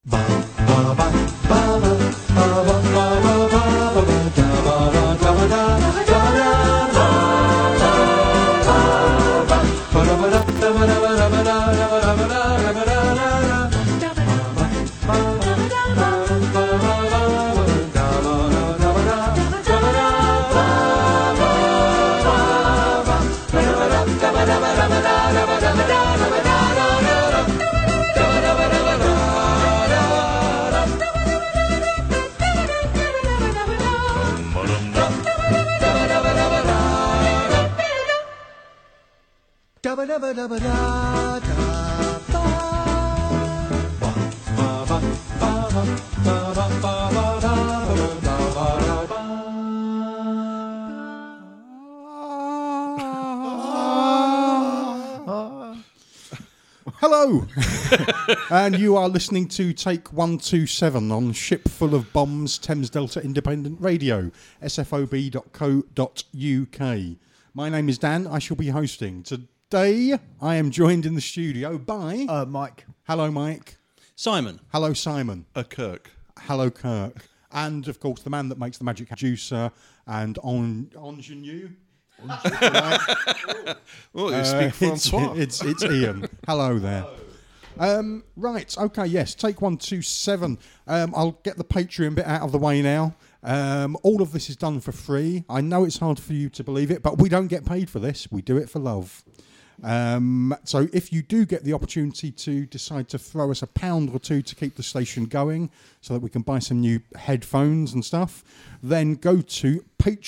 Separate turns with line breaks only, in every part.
Hello, and you are listening to Take 127 on Ship Full of Bombs, Thames Delta Independent Radio, sfob.co.uk. My name is Dan. I shall be hosting. Today, I am joined in the studio by...
Mike.
Hello, Mike.
Simon.
Hello, Simon.
Kirk.
Hello, Kirk. And, of course, the man that makes the magic juicer and ingenue.
Well, you speak Francois.
It's Ian. Hello there. Right, okay, yes, Take 127. I'll get the Patreon bit out of the way now. All of this is done for free. I know it's hard for you to believe it, but we don't get paid for this. We do it for love. So if you do get the opportunity to decide to throw us £1 or £2 to keep the station going so that we can buy some new headphones and stuff, then go to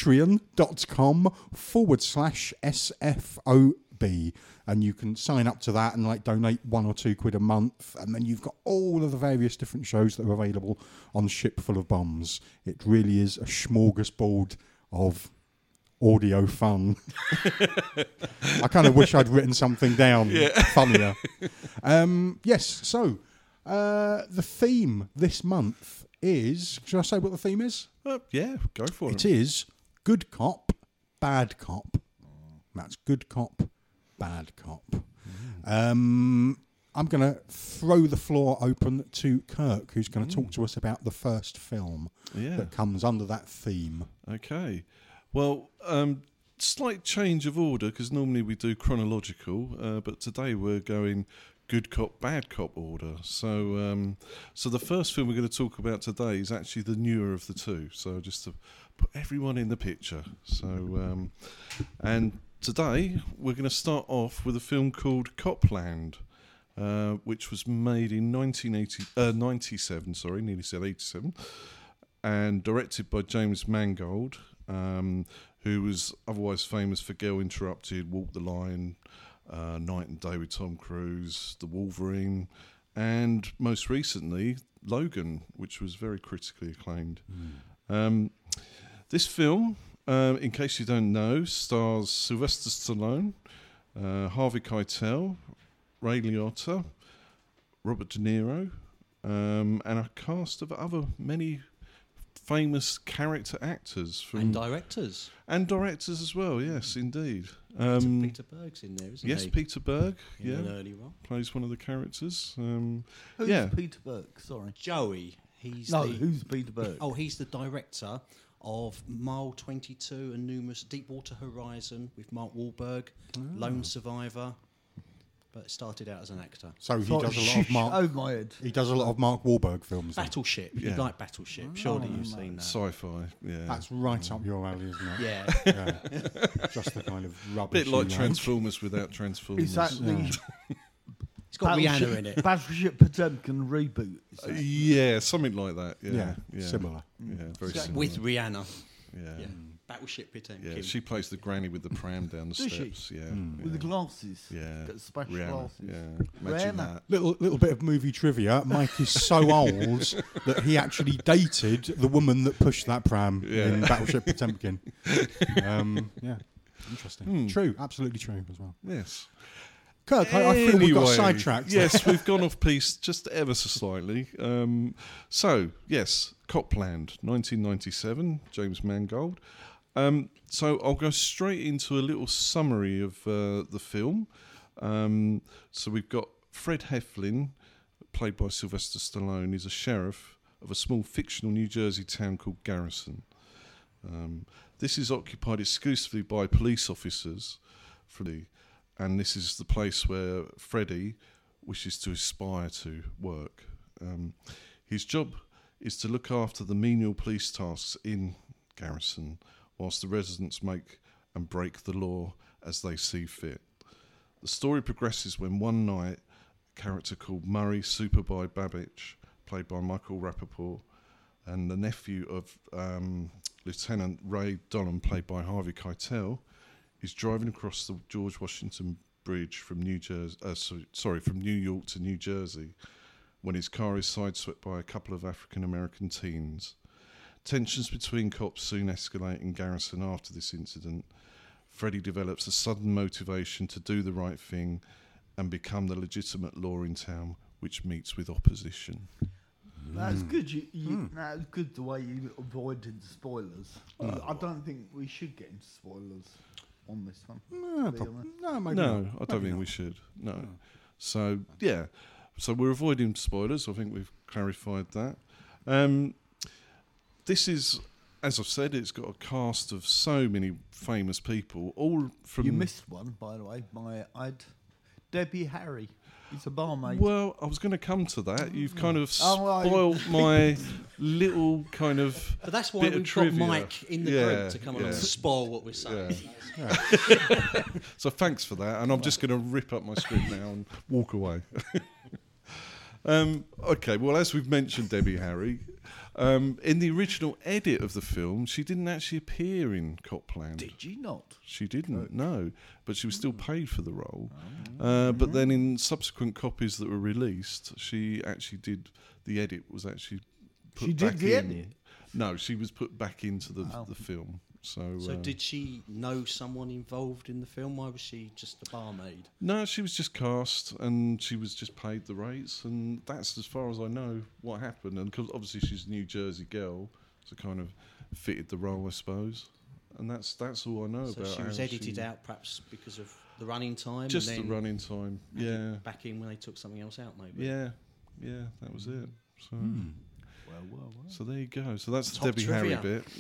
patreon.com/SFOB and you can sign up to that and like donate £1 or £2 a month, and then you've got all of the various different shows that are available on Ship Full of Bombs. It really is a smorgasbord of audio fun. I kind of wish I'd written something down funnier. Yes, so the theme this month is... Should I say what the theme is?
Yeah, go for it.
It is Good Cop, Bad Cop. That's Good Cop, Bad Cop. I'm going to throw the floor open to Kirk, who's going to talk to us about the first film that comes under that theme.
Okay. Well, slight change of order, because normally we do chronological, but today we're going good cop, bad cop order. So the first film we're going to talk about today is actually the newer of the two. So just to put everyone in the picture. So, and today we're going to start off with a film called Copland, which was made in 97, sorry, nearly said 87, and directed by James Mangold, who was otherwise famous for Girl Interrupted, Walk the Line, Night and Day with Tom Cruise, The Wolverine, and most recently Logan, which was very critically acclaimed. This film, in case you don't know, stars Sylvester Stallone, Harvey Keitel, Ray Liotta, Robert De Niro, and a cast of other many famous character actors
And directors
as well. Yes, indeed.
Peter Berg's in there, isn't he?
Yes, Peter Berg.
In an early role.
Plays one of the characters.
Who's Peter Berg? Sorry.
Joey.
Who's Peter Berg?
Oh, he's the director of Mile 22 and numerous Deepwater Horizon with Mark Wahlberg, Lone Survivor. But started out as an actor.
So he does a lot of Mark.
Oh my head.
He does a lot of Mark Wahlberg films. Then.
Battleship.
Yeah.
You like Battleship? Surely you've seen that.
Sci-fi. Yeah.
That's right up your alley, isn't it?
Yeah.
Just the kind of rubbish.
Bit like
you
Transformers without Transformers.
Is that the
It's got Rihanna in it.
Battleship Potemkin reboot? Is that-
Yeah, something like that.
Yeah,
Yeah.
similar.
Yeah, very similar.
With Rihanna.
Yeah.
Yeah. Battleship Potemkin.
Yeah, she plays the granny with the pram down the
Does she?
steps. Yeah,
With the glasses?
Yeah,
Got special
Rihanna.
glasses?
Yeah, imagine
Rihanna.
that.
Little bit of movie trivia. Mike is so old that he actually dated the woman that pushed that pram in Battleship Potemkin. Yeah, interesting. True, absolutely true as well.
Yes.
Kirk, I feel we got
Anyway,
sidetracked.
Yes, we've gone off piece just ever so slightly. So, yes, Copland, 1997, James Mangold. So I'll go straight into a little summary of the film. So we've got Fred Heflin played by Sylvester Stallone, is a sheriff of a small fictional New Jersey town called Garrison. This is occupied exclusively by police officers, and this is the place where Freddie wishes to aspire to work. His job is to look after the menial police tasks in Garrison, whilst the residents make and break the law as they see fit. The story progresses when one night, a character called Murray Superby Babich, played by Michael Rappaport, and the nephew of Lieutenant Ray Dolan, played by Harvey Keitel, is driving across the George Washington Bridge from New York to New Jersey, when his car is sideswept by a couple of African American teens. Tensions between cops soon escalate in Garrison after this incident. Freddie develops a sudden motivation to do the right thing and become the legitimate law in town, which meets with opposition.
That's good. That's good the way you avoided spoilers. I don't think we should get into spoilers on this one.
No,
I don't think we should. No. So, yeah. So we're avoiding spoilers. I think we've clarified that. This is, as I've said, it's got a cast of so many famous people, all from...
You missed one, by the way. Debbie Harry. He's a barmaid.
Well, I was going to come to that. You've kind of spoiled my little kind of
But that's why
bit of
we've got
trivia.
Mike in the group to come along and spoil what we're saying.
Yeah. So thanks for that, and I'm just going to rip up my script now and walk away. Okay, well, as we've mentioned Debbie Harry, in the original edit of the film, she didn't actually appear in Copland.
Did you not?
She didn't, no, but she was still paid for the role. But then in subsequent copies that were released, she actually did, the edit was actually put
She
back
did the
in.
edit?
No, she was put back into the film. So
Did she know someone involved in the film? Why was she just a barmaid?
No, she was just cast and she was just paid the rates, and that's as far as I know what happened. And 'cause obviously she's a New Jersey girl, so kind of fitted the role, I suppose. And that's all I know
So
about.
she was
how
edited out perhaps because of the running time?
Just
and
the
then
running time, yeah,
back in when they took something else out, maybe?
yeah, that was it. So.
Well.
So there you go. So that's the
Top
Debbie
trivia.
Harry bit.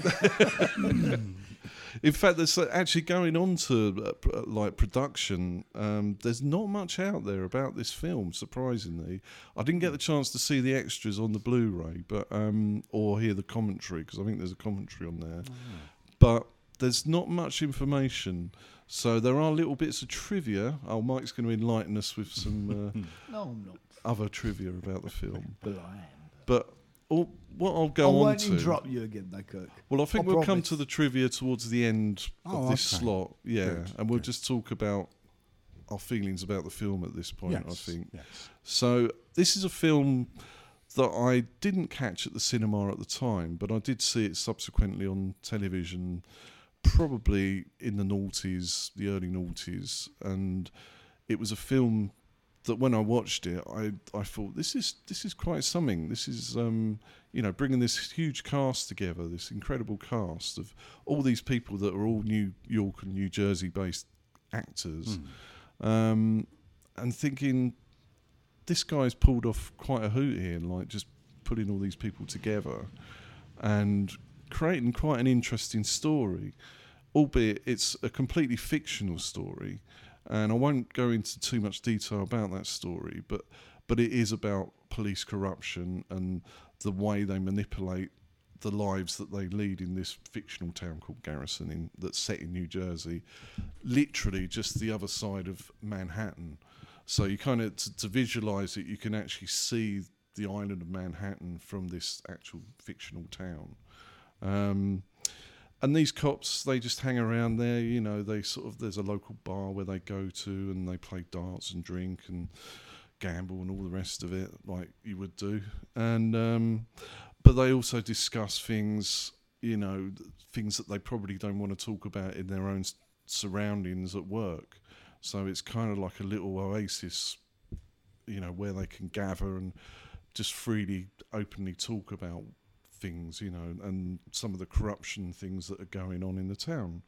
Yeah. In fact, there's actually going on to like production. There's not much out there about this film. Surprisingly, I didn't get the chance to see the extras on the Blu-ray, but or hear the commentary, because I think there's a commentary on there. But there's not much information. So there are little bits of trivia. Oh, Mike's going to enlighten us with some
No, I'm not.
other trivia about the film.
But I am.
But what I'll go
I
on
won't
to...
interrupt you again, though, Kirk.
Well, I think
I
we'll come
promise.
to the trivia towards the end of this
okay.
slot. Yeah,
Good,
and we'll
good.
just talk about our feelings about the film at this point,
Yes,
I think.
yes.
So this is a film that I didn't catch at the cinema at the time, but I did see it subsequently on television, probably in the noughties, the early noughties, and it was a film that when I watched it, I thought this is quite something. This is bringing this huge cast together, this incredible cast of all these people that are all New York and New Jersey based actors, and thinking this guy's pulled off quite a hoot here, like just putting all these people together and creating quite an interesting story, albeit it's a completely fictional story. And I won't go into too much detail about that story, but it is about police corruption and the way they manipulate the lives that they lead in this fictional town called Garrison that's set in New Jersey, literally just the other side of Manhattan. So you kind of, to visualise it, you can actually see the island of Manhattan from this actual fictional town. And these cops, they just hang around there, they there's a local bar where they go to and they play darts and drink and gamble and all the rest of it, like you would do. And but they also discuss things, things that they probably don't want to talk about in their own surroundings at work. So it's kind of like a little oasis, where they can gather and just freely, openly talk about things, and some of the corruption things that are going on in the town.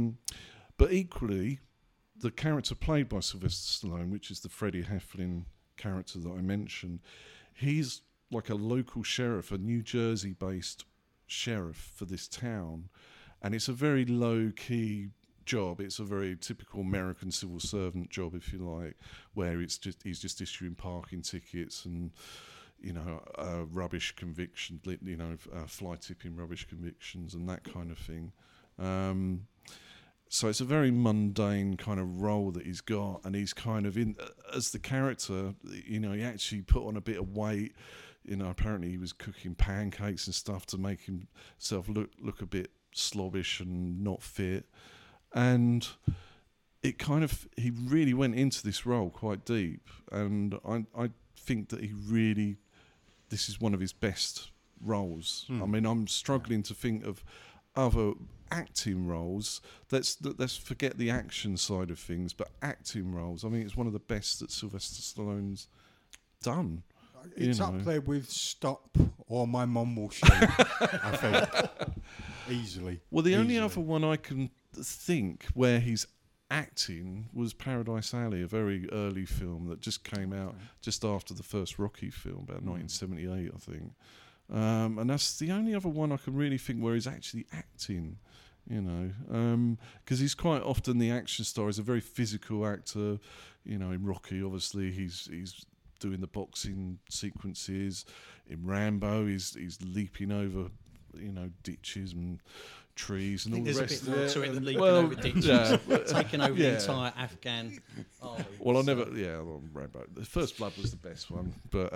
But equally, the character played by Sylvester Stallone, which is the Freddie Heflin character that I mentioned, he's like a local sheriff, a New Jersey-based sheriff for this town, and it's a very low-key job. It's a very typical American civil servant job, if you like, where he's just issuing parking tickets and rubbish conviction, fly tipping rubbish convictions and that kind of thing. So it's a very mundane kind of role that he's got, and he's kind of as the character. He actually put on a bit of weight. Apparently he was cooking pancakes and stuff to make himself look a bit slobbish and not fit. And it he really went into this role quite deep, and I think that this is one of his best roles. I mean, I'm struggling to think of other acting roles. Let's forget the action side of things, but acting roles. I mean, it's one of the best that Sylvester Stallone's done.
It's up there with Stop or My Mum Will Shoot, I think. Easily.
Well, the only other one I can think where he's acting was Paradise Alley, a very early film that just came out just after the first Rocky film, about 1978, I think. And that's the only other one I can really think where he's actually acting, because he's quite often the action star. He's a very physical actor. In Rocky, obviously, he's doing the boxing sequences. In Rambo, he's leaping over, ditches and trees and all the
There's
rest
a bit more to it than leaping
Well,
over ditches,
yeah.
taking over the entire Afghan army.
Well, Rambo. The First Blood was the best one, but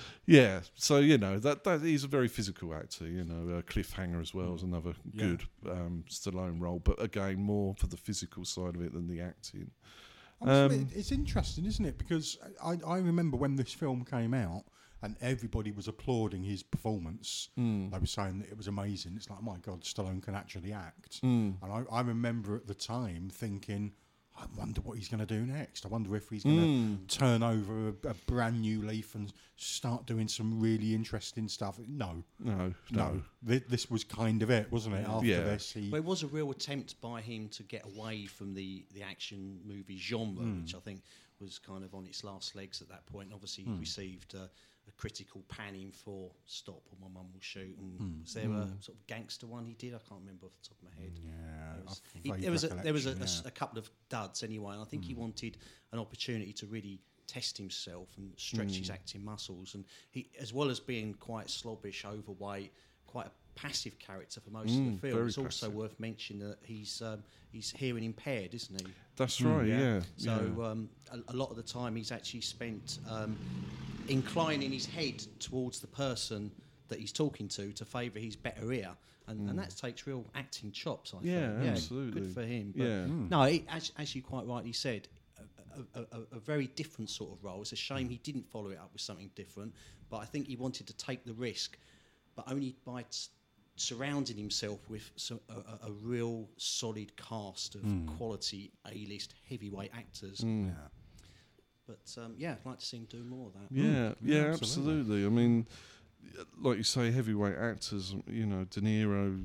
So that he's a very physical actor. Cliffhanger as well is another good Stallone role, but again more for the physical side of it than the acting.
It's interesting, isn't it? Because I remember when this film came out and everybody was applauding his performance. They were saying that it was amazing. It's like, oh my God, Stallone can actually act. And I remember at the time thinking, I wonder what he's going to do next. I wonder if he's going to turn over a brand new leaf and start doing some really interesting stuff. No. This was kind of it, wasn't it? After this,
Well, it was a real attempt by him to get away from the action movie genre, which I think was kind of on its last legs at that point. Obviously, he received a critical panning for Stop or My Mum Will Shoot, and was there a sort of gangster one he did? I can't remember off the top of my head. There was a couple of duds anyway, and I think he wanted an opportunity to really test himself and stretch his acting muscles, and he, as well as being quite slobbish, overweight, quite a passive character for most of the film. It's also worth mentioning that he's hearing impaired, isn't he?
That's right. Yeah.
So a lot of the time he's actually spent inclining his head towards the person that he's talking to favour his better ear, and that takes real acting chops. I think.
Absolutely.
Good for him. But no, as you quite rightly said, a very different sort of role. It's a shame he didn't follow it up with something different, but I think he wanted to take the risk, but only by surrounding himself with a real solid cast of quality A-list heavyweight actors. But I'd like to see him do more of that.
Yeah, absolutely. I mean, like you say, heavyweight actors, De Niro,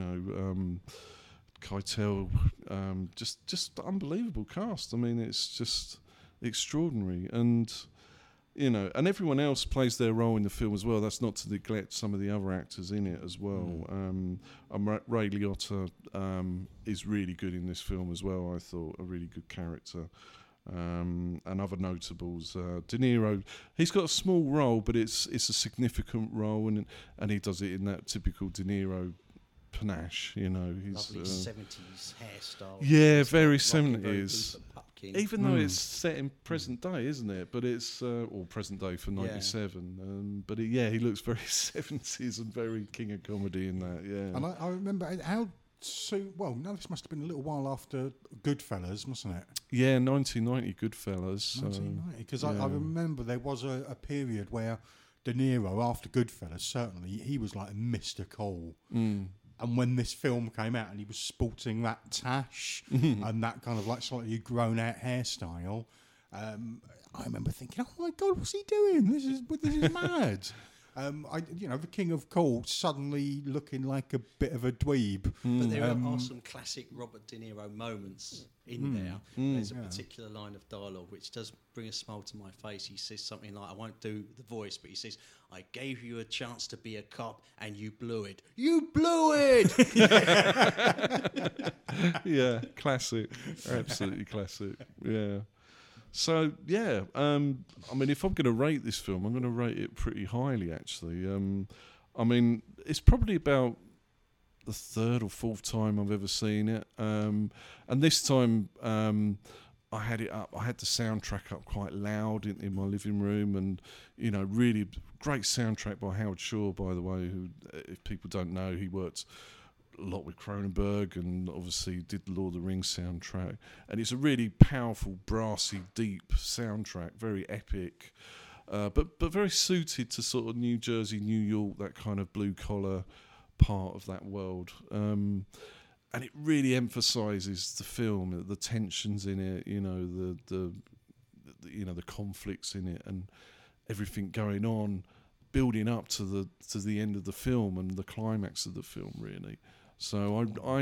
Keitel, just unbelievable cast. I mean, it's just extraordinary. And and everyone else plays their role in the film as well. That's not to neglect some of the other actors in it as well. Ray Liotta is really good in this film as well. I thought a really good character. And other notables, De Niro. He's got a small role, but it's a significant role, and he does it in that typical De Niro panache. He's
lovely 70s hairstyle.
Yeah, very 70s. Even though it's set in present day, isn't it? But it's or present day for 97. But he looks very 70s and very king of comedy in that. Yeah.
And I remember how soon. Well, no, this must have been a little while after Goodfellas, mustn't it?
Yeah, 1990 Goodfellas.
1990, because I remember there was a period where De Niro, after Goodfellas, certainly he was like Mr. Cool. And when this film came out and he was sporting that tash and that kind of like slightly grown out hairstyle, I remember thinking, oh my God, what's he doing? This is mad. The King of Cool suddenly looking like a bit of a dweeb.
But there are some classic Robert De Niro moments in there. There's a particular line of dialogue which does bring a smile to my face. He says something like, I won't do the voice, but he says, I gave you a chance to be a cop and you blew it. You blew it!
Yeah, classic. Absolutely classic. Yeah. So, yeah, I mean, if I'm going to rate this film, I'm going to rate it pretty highly, actually. I mean, it's probably about the third or fourth time I've ever seen it. And this time I had it up. I had the soundtrack up quite loud in my living room, and, really great soundtrack by Howard Shore, by the way, who, if people don't know, he worked a lot with Cronenberg and obviously did the Lord of the Rings soundtrack, and it's a really powerful, brassy, deep soundtrack, very epic, but very suited to sort of New Jersey, New York, that kind of blue collar part of that world, and it really emphasises the film, the tensions in it, the conflicts in it, and everything going on, building up to the end of the film and the climax of the film, really. So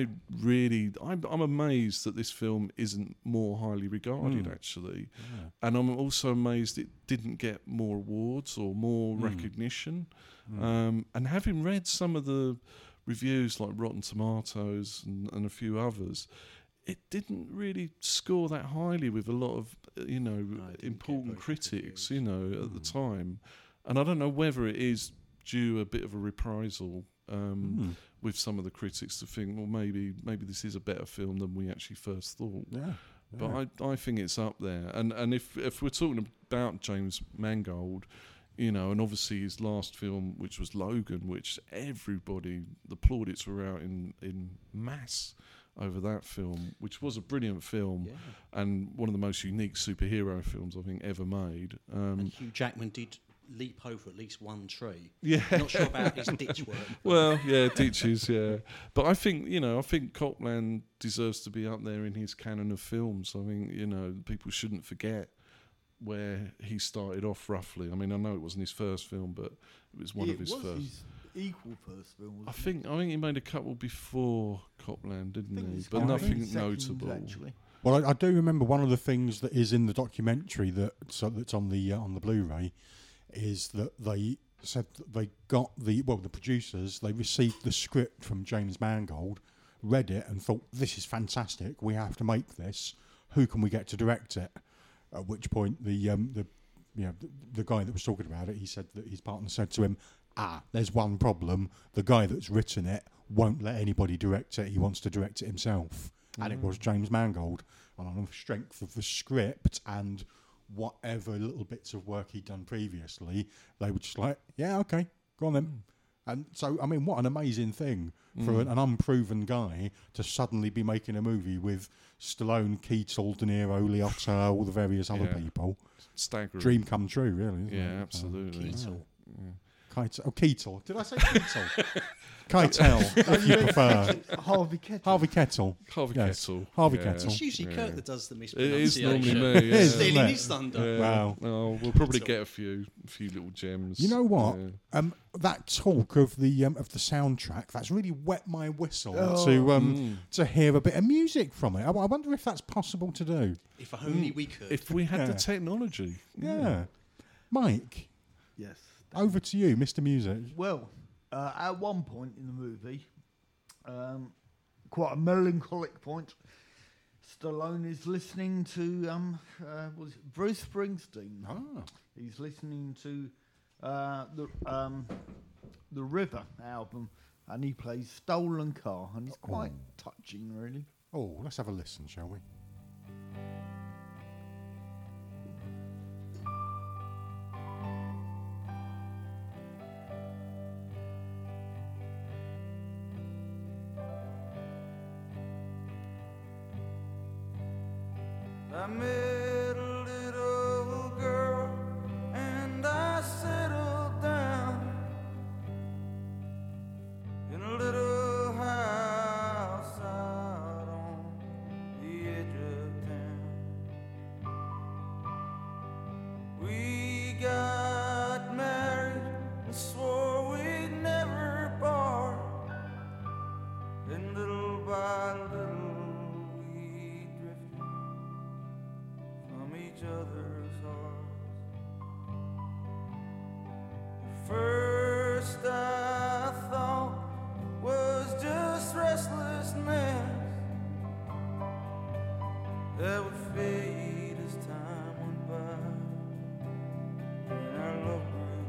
I'm amazed that this film isn't more highly regarded, actually. Yeah. And I'm also amazed it didn't get more awards or more recognition. And having read some of the reviews like Rotten Tomatoes and a few others, it didn't really score that highly with a lot of, important critics, at the time. And I don't know whether it is due a bit of a reprisal with some of the critics to think, well, maybe this is a better film than we actually first thought. Yeah. But I think it's up there. And if we're talking about James Mangold, and obviously his last film, which was Logan, which everybody, the plaudits were out in mass over that film, which was a brilliant film and one of the most unique superhero films I think ever made.
And Hugh Jackman did leap over at least one tree.
Yeah.
Not sure about his ditch work.
Well, yeah, ditches, yeah. But I think Copland deserves to be up there in his canon of films. I think, people shouldn't forget where he started off roughly. I mean, I know it wasn't his first film, but it was one of his first.
His equal first film,
I think he made a couple before Copland, didn't he? But nothing notable.
Actually.
Well, I do remember one of the things that is in the documentary that's on the Blu-ray is that they said that they got the producers, they received the script from James Mangold, read it and thought, this is fantastic, we have to make this, who can we get to direct it? At which point the guy that was talking about it, he said that his partner said to him, there's one problem, the guy that's written it won't let anybody direct it, he wants to direct it himself. And it was James Mangold, and on the strength of the script and whatever little bits of work he'd done previously, they were just like, yeah, okay, go on then. And so, I mean, what an amazing thing for an unproven guy to suddenly be making a movie with Stallone, Keitel, De Niro, Liotta, all the various other people.
Staggering.
Dream come true, really, isn't it?
Yeah, absolutely.
Keitel.
Keitel. Did I say Keitel? Keitel, if you prefer.
Harvey Kettle.
Harvey Kettle. Harvey Kettle.
It's usually Kurt that does the
It
mispronunciation.
is normally me. Yeah.
Stealing his thunder.
Yeah.
Wow.
Well, we'll probably get a few little gems.
You know what?
Yeah.
That talk of the soundtrack, that's really wet my whistle to hear a bit of music from it. I wonder if that's possible to do.
If only we could.
If we had the technology.
Yeah. Mike,
Yes.
over to you, Mr. Music.
Well, at one point in the movie, quite a melancholic point, Stallone is listening to Bruce Springsteen. He's listening to the River album, and he plays Stolen Car, and it's quite touching, really.
Oh, let's have a listen, shall we?
I met a little girl and I settled down in a little house out on the edge of town. We got married and swore each other's hearts. The first I thought was just restlessness that would fade as time went by, and our love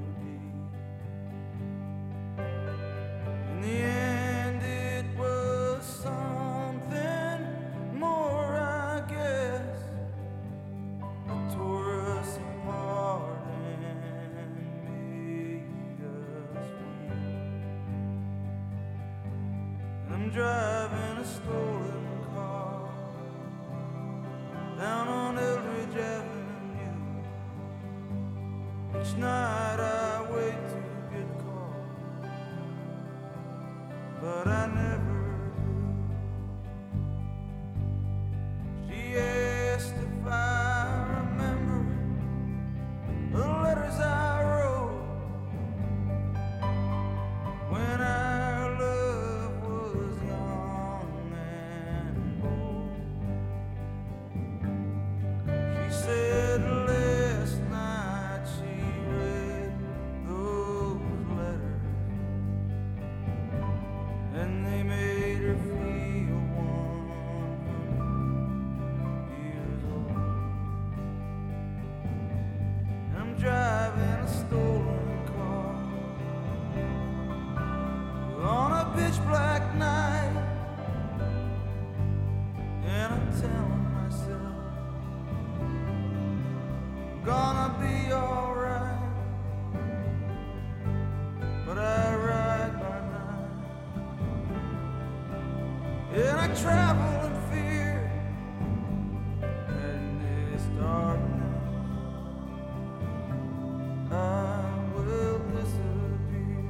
grew deep. In the end, it was something more, I guess, that tore us apart and made us weak. I'm driving a stolen car down on Eldridge Avenue. Each night I wait to get caught, but I never do. She asked if I remember the letters I wrote when our love was young and bold. She said last night she read those letters and they made her feel 100 years old. I'm driving a stolen car on a pitch black night, and I'm telling myself I'm gonna be alright, but I ride by night, and I travel in fear, and this darkness I will disappear.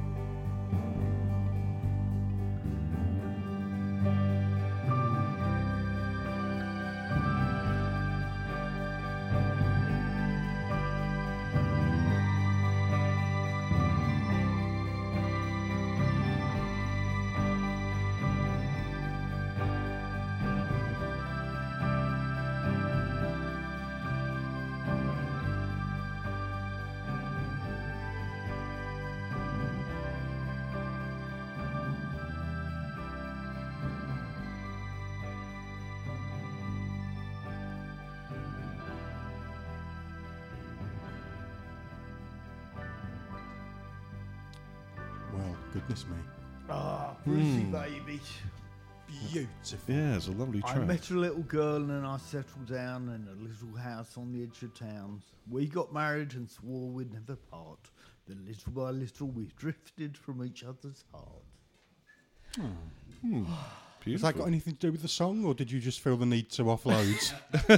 Well, goodness me.
Ah, Brucey baby.
Beautiful.
Yeah, it's a lovely
I
track.
met a little girl and I settled down in a little house on the edge of town. We got married and swore we'd never part. Then little by little we drifted from each other's heart.
Has
Beautiful.
that got anything to do with the song, or did you just feel the need to offload?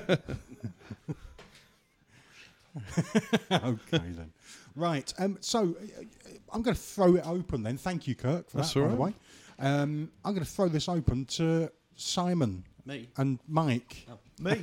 Okay then. Right. So I'm going to throw it open then. Thank you, Kirk, for
That's
that,
all
by the way.
right.
I'm going to throw this open to Simon
Me?
and Mike,
Me?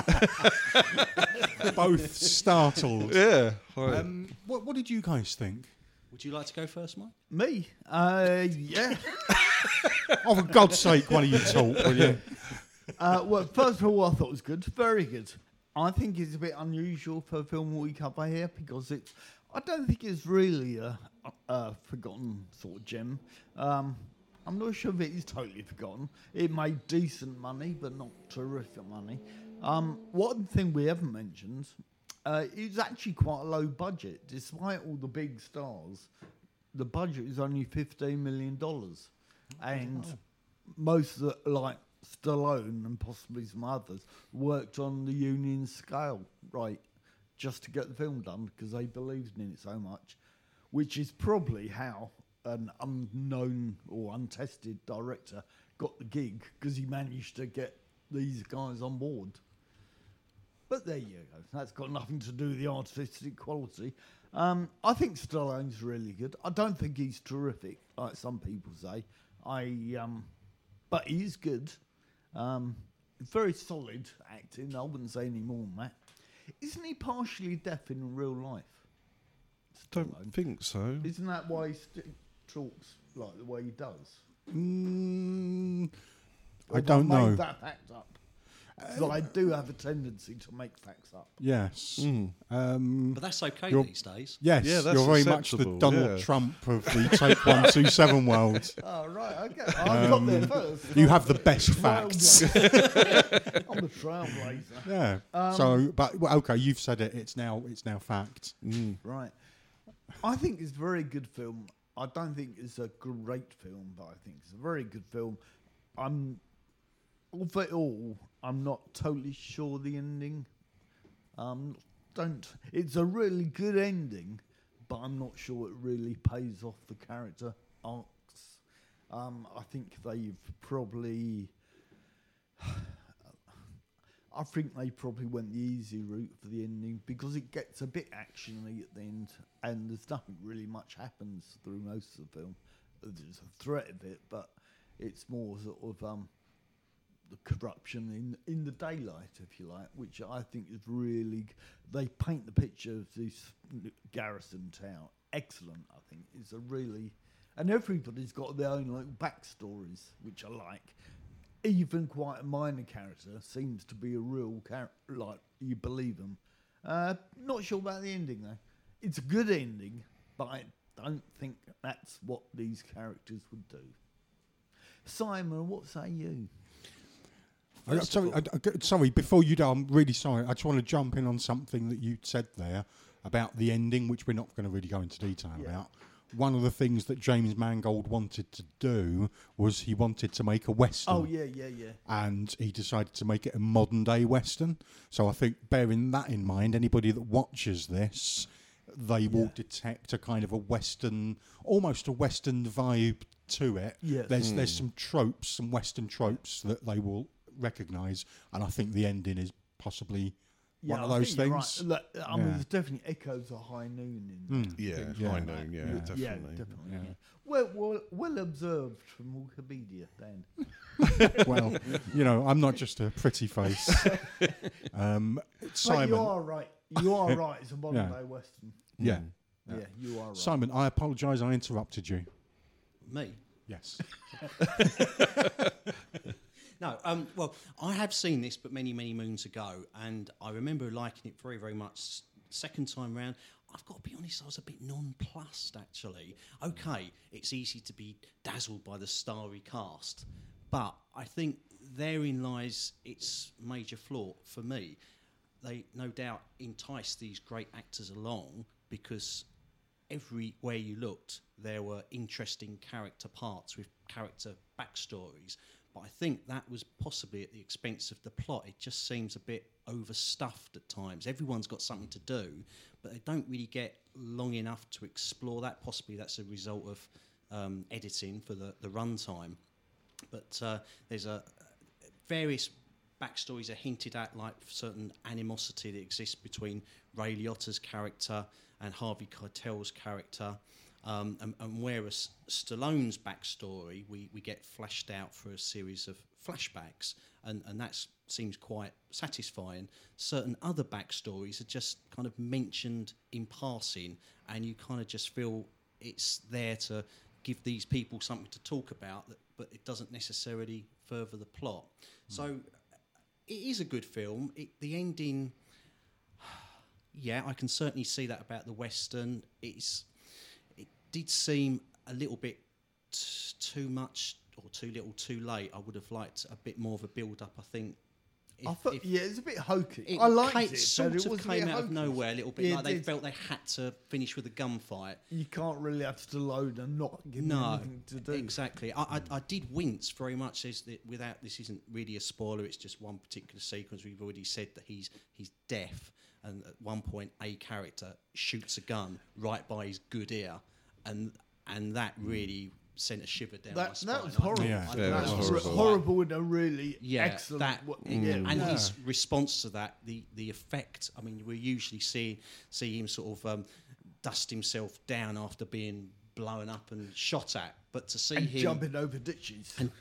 both startled.
Yeah. Right.
What did you guys think?
Would you like to go first, Mike?
Me? Yeah.
Oh, for God's sake, one of you talk, will you?
Well, first of all, I thought it was good. Very good. I think it's a bit unusual for a film we cover here because it's. I don't think it's really a forgotten sort of gem. I'm not sure if it is totally forgotten. It made decent money, but not terrific money. One thing we haven't mentioned, it's actually quite a low budget. Despite all the big stars, the budget is only $15 million. And most of the, like Stallone and possibly some others, worked on the union scale, right, just to get the film done because they believed in it so much, which is probably how an unknown or untested director got the gig because he managed to get these guys on board. But there you go. That's got nothing to do with the artistic quality. I think Stallone's really good. I don't think he's terrific, like some people say. But he is good. Very solid acting. I wouldn't say any more than that. Isn't he partially deaf in real life?
Don't think so.
Isn't that why he talks like the way he does?
I
Or
don't
have I
know.
made that fact up. 'Cause I do have a tendency to make facts up.
Yes.
But that's okay
You're-
these days.
Yes,
Yeah, that's
you're very much the
acceptable,
Donald
yeah.
Trump of the Take 127 world.
Oh, right, okay. I got there first.
You have the best facts.
Trailblazer. I'm a trailblazer.
Yeah. So, but well, okay, you've said it. It's now fact.
Right. I think it's a very good film. I don't think it's a great film, but I think it's a very good film. Of it all, I'm not totally sure the ending. It's a really good ending, but I'm not sure it really pays off the character arcs. I think they've probably... I think they probably went the easy route for the ending because it gets a bit actiony at the end, and there's nothing really much happens through most of the film. There's a threat of it, but it's more sort of the corruption in the daylight, if you like, which I think is really... They paint the picture of this garrison town. Excellent, I think. It's a really... And everybody's got their own little backstories, which I like. Even quite a minor character seems to be a real character, like you believe them. Not sure about the ending though. It's a good ending, but I don't think that's what these characters would do. Simon, what say you?
Sorry, before you do, I'm really sorry. I just want to jump in on something that you said there about the ending, which we're not going to really go into detail about. One of the things that James Mangold wanted to do was he wanted to make a Western.
Oh, yeah.
And he decided to make it a modern-day Western. So I think, bearing that in mind, anybody that watches this, they will detect a kind of a Western, almost a Western vibe to it.
Yes.
There's some tropes, some Western tropes that they will recognise, and I think the ending is possibly one of
I
those
think you're
things.
right. Look, I mean, there's definitely echoes of High Noon in things
Yeah,
like
I know.
that.
Yeah,
Yeah,
definitely.
definitely. Yeah. Well observed from Wikipedia, Dan.
Well, I'm not just a pretty face. Simon.
But you are right. You are right. It's a modern day Western.
Yeah.
Yeah, you are right.
Simon, I apologise. I interrupted you.
Me?
Yes.
No, well, I have seen this, but many, many moons ago, and I remember liking it very, very much. Second time round, I've got to be honest, I was a bit nonplussed, actually. Okay, it's easy to be dazzled by the starry cast, but I think therein lies its major flaw for me. They, no doubt, enticed these great actors along because everywhere you looked, there were interesting character parts with character backstories. But I think that was possibly at the expense of the plot. It just seems a bit overstuffed at times. Everyone's got something to do, but they don't really get long enough to explore that. Possibly that's a result of editing for the runtime. But there's various backstories are hinted at, like certain animosity that exists between Ray Liotta's character and Harvey Keitel's character. And whereas Stallone's backstory, we get flashed out for a series of flashbacks, and that seems quite satisfying. Certain other backstories are just kind of mentioned in passing, and you kind of just feel it's there to give these people something to talk about, but it doesn't necessarily further the plot. So it is a good film. The ending, yeah, I can certainly see that about the Western. It did seem a little bit too much or too little too late. I would have liked a bit more of a build-up, I think.
I thought, it's a bit hokey.
It
I liked it,
sort
but it
of
was a
came
bit
out of
hokey.
nowhere a little bit,
Yeah,
like
it
they
did.
felt they had to finish with a gunfight.
You can't really have Stallone and not give him
No,
anything to do.
exactly. I did wince very much. Without this isn't really a spoiler. It's just one particular sequence. We've already said that he's deaf, and at one point a character shoots a gun right by his good ear, and that really sent a shiver down my spine.
That was horrible.
Yeah.
I
Yeah,
thought
that
that
was
was
horrible in a really
yeah,
excellent
that,
yeah.
and his response to that, the effect. I mean, we usually see him sort of dust himself down after being blown up and shot at, but to see
and
him
jumping over ditches.
and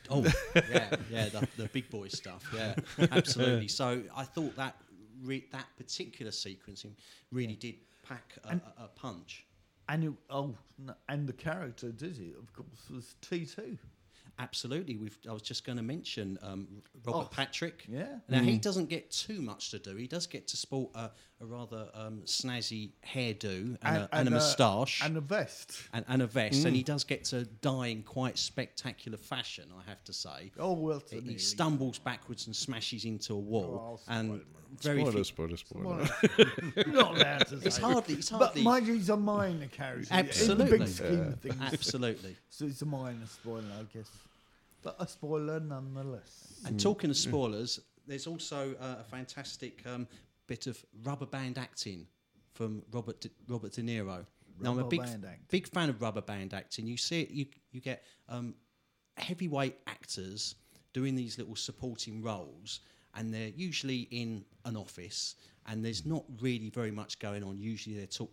the big boy stuff, yeah, absolutely. So I thought that that particular sequencing really did pack a punch.
And the character, did he? Of course, was T2.
Absolutely. I was just going to mention Robert Patrick.
yeah.
Now, he doesn't get too much to do. He does get to sport a rather snazzy hairdo and a moustache.
And a vest.
And a vest. And he does get to die in quite spectacular fashion, I have to say.
Oh, well,
He stumbles backwards and smashes into a wall.
Oh,
and very
Spoiler.
You're not allowed to say.
It's hardly.
But mind you, he's a minor character.
Absolutely.
In the big scheme of things.
Absolutely.
So it's a minor spoiler, I guess. But a spoiler nonetheless.
And talking of spoilers, there's also a fantastic bit of rubber band acting from Robert De Niro. Now, I'm a big fan of rubber band acting. You see it, you get heavyweight actors doing these little supporting roles, and they're usually in an office, and there's not really very much going on. Usually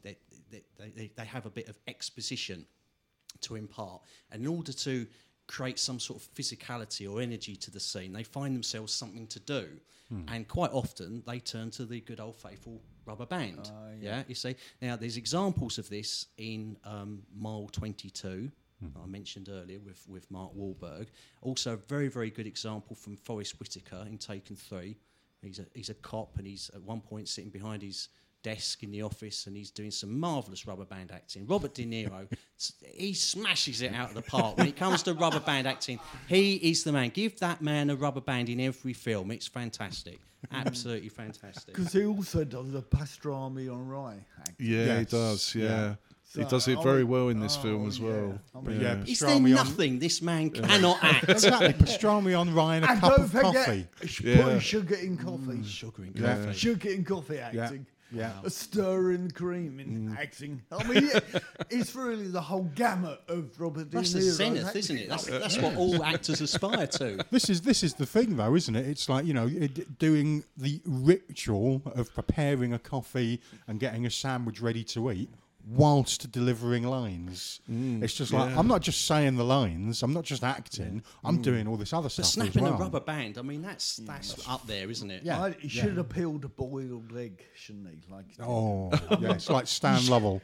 they have a bit of exposition to impart, and in order to create some sort of physicality or energy to the scene, they find themselves something to do, and quite often they turn to the good old faithful rubber band. Yeah, you see. Now, there's examples of this in Mile 22. I mentioned earlier with Mark Wahlberg. Also, a very, very good example from Forrest Whitaker in Taken 3. He's a cop, and he's at one point sitting behind his desk in the office, and he's doing some marvellous rubber band acting. Robert De Niro, he smashes it out of the park. When it comes to rubber band acting, he is the man. Give that man a rubber band in every film. It's fantastic. Absolutely fantastic.
Because he also does a pastrami on rye acting.
Yeah,
Yes.
he does. Yeah.
So,
He does it very well in this film as
yeah.
well.
I mean,
Yeah,
Is there
pastrami on-
nothing this man cannot act?
Exactly. Pastrami on rye and a
And
cup
don't
of
forget,
coffee.
putting sugar in coffee.
Sugar and
Yeah.
coffee.
Sugar in coffee acting.
Yeah.
A stir in cream in acting. I mean, it's really the whole gamut of Robert De Niro's
That's the zenith,
acting.
isn't it? That's what all actors aspire to.
This is the thing, though, isn't it? It's like, doing the ritual of preparing a coffee and getting a sandwich ready to eat whilst delivering lines. It's just like, I'm not just saying the lines, I'm not just acting, I'm doing all this other
But
stuff as
snapping
well.
a rubber band, I mean, that's up there, isn't it?
Yeah.
He should have peeled a boiled egg, shouldn't he? Like,
Oh, yeah, it's like Stan Lovell.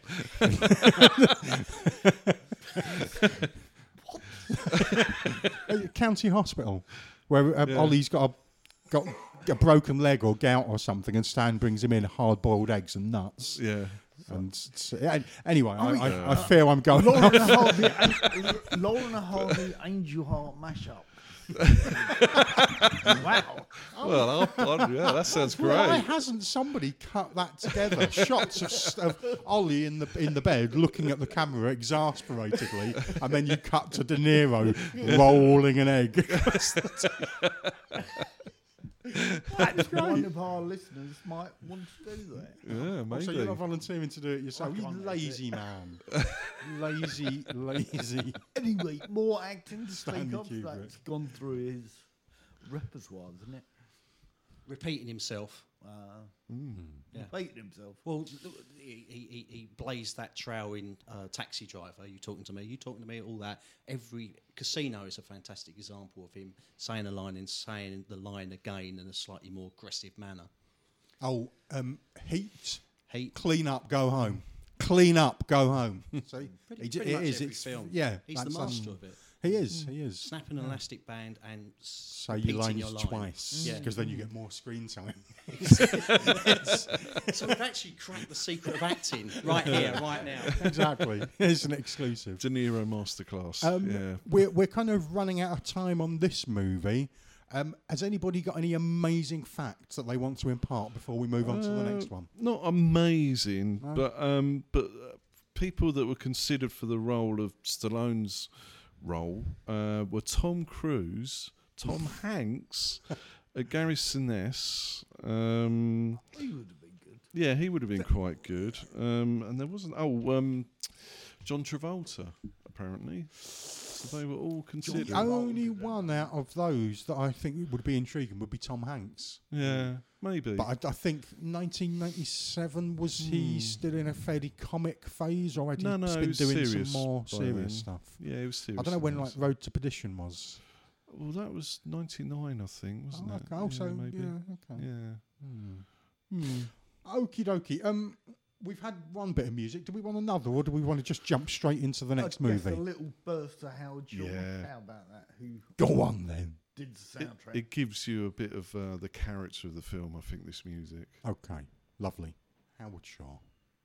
County Hospital, where Ollie's got a broken leg or gout or something, and Stan brings him in hard-boiled eggs and nuts.
Yeah.
And anyway, I fear I'm going.
Lauren and Harvey Angel Heart mashup. Wow.
Well, that sounds
Why
great.
hasn't somebody cut that together? Shots of Ollie in the bed looking at the camera exasperatedly, and then you cut to De Niro rolling an egg.
Perhaps one of our listeners might want to do that.
Yeah, maybe.
So you're not volunteering to do it yourself?
I
You
can't do
lazy man. lazy.
Anyway, more acting to speak
Stanley
of.
Kubrick.
That's gone through his repertoire, isn't it?
Repeating himself. Yeah.
Beating himself.
Well, he blazed that trail in Taxi Driver. You talking to me? You talking to me? All that. Every Casino is a fantastic example of him saying a line and saying the line again in a slightly more aggressive manner.
Oh, Heat.
Heat.
Clean up, go home. Clean up, go home. See,
Pretty much every film.
Yeah,
He's the
that's,
master of it.
He is.
Snapping an elastic band and
Say your
repeating
lines
line.
twice,
Yeah.
because then you get more screen time.
So we've actually cracked the secret of acting right here, right now.
Exactly, it's an exclusive.
De Niro masterclass. Yeah.
We're kind of running out of time on this movie. Has anybody got any amazing facts that they want to impart before we move on to the next one?
Not amazing, but people that were considered for the role of Stallone's role were Tom Cruise, Tom Hanks, Gary Sinise.
He would have been good.
Yeah, he would have been quite good. And there wasn't. John Travolta apparently. So they were all considered.
The only one out of those that I think would be intriguing would be Tom Hanks.
Yeah, maybe.
But I think 1997, was he still in a fairly comic phase, or had he
No,
been
he was
doing
serious
some more
by
serious
then.
stuff?
Yeah, it was serious.
I don't know when
in
like
this.
Road to Perdition was.
Well, that was 99, I think, wasn't it?
Okay. Also,
maybe.
yeah, okay.
Yeah.
Okie dokie. we've had one bit of music. Do we want another, or do we want to just jump straight into the next
I guess
movie?
a little burst of Howard Shore.
Yeah.
How about that? Who
Go on then.
did the soundtrack?
It gives you a bit of the character of the film, I think, this music.
Okay, lovely. Howard Shore.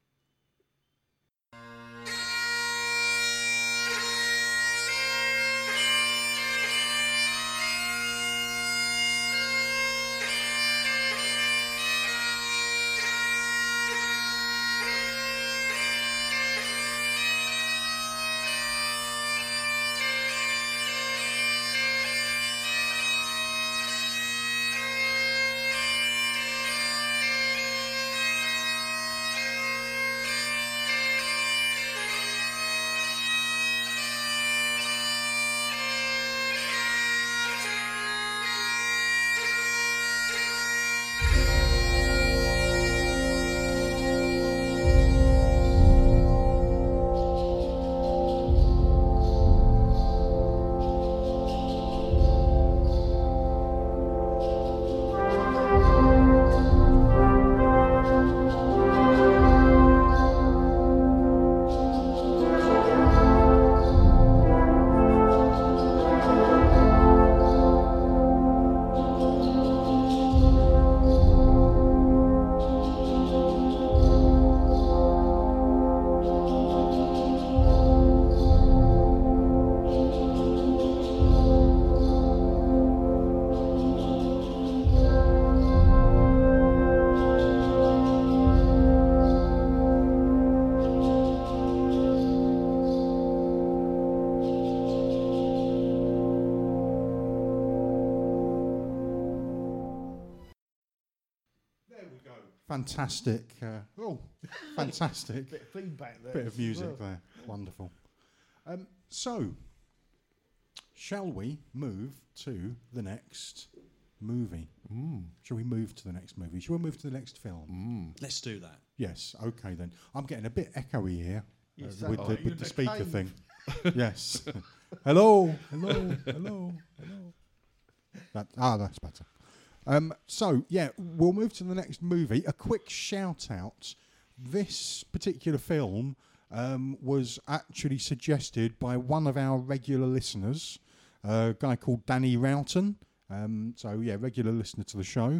Fantastic. Fantastic.
Bit of feedback there.
Bit of
as
music
well.
there. Wonderful. So, shall we move to the next movie? Shall we move to the next movie? Shall we move to the next film?
Let's do that.
Yes. Okay then. I'm getting a bit echoey here
You sound
with
like you're in
the
a
speaker
cave.
thing. Yes. Hello. Hello. Hello. Hello. That's better. So, yeah, we'll move to the next movie. A quick shout out. This particular film was actually suggested by one of our regular listeners, a guy called Danny Roughton. Regular listener to the show.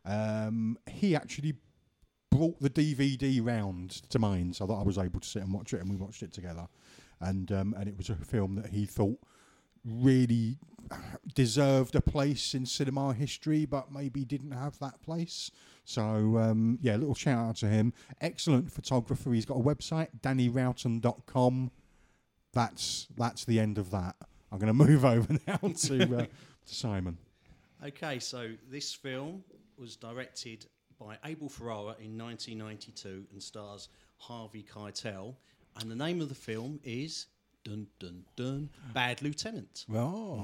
He actually brought the DVD round to mine so that I was able to sit and watch it, and we watched it together. And it was a film that he thought really deserved a place in cinema history, but maybe didn't have that place. So, a little shout out to him. Excellent photographer. He's got a website, dannyroughton.com. That's the end of that. I'm going to move over now to Simon.
Okay, so this film was directed by Abel Ferrara in 1992 and stars Harvey Keitel. And the name of the film is dun dun dun Bad Lieutenant.
Oh.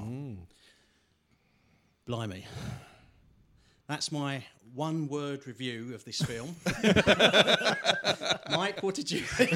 Blimey. That's my one-word review of this film. Mike, what did you think?